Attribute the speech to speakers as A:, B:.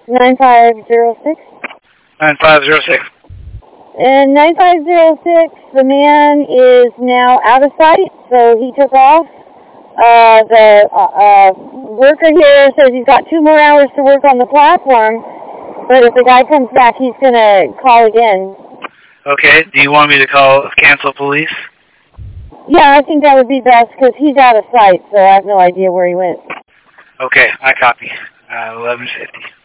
A: 9506.
B: 9506.
A: And 9506, the man is now out of sight, so he took off. The worker here says he's got 2 more hours to work on the platform, but if the guy comes back, he's going to call again.
B: Okay, do you want me to cancel police?
A: Yeah, I think that would be best, because he's out of sight, so I have no idea where he went.
B: Okay, I copy. 1150.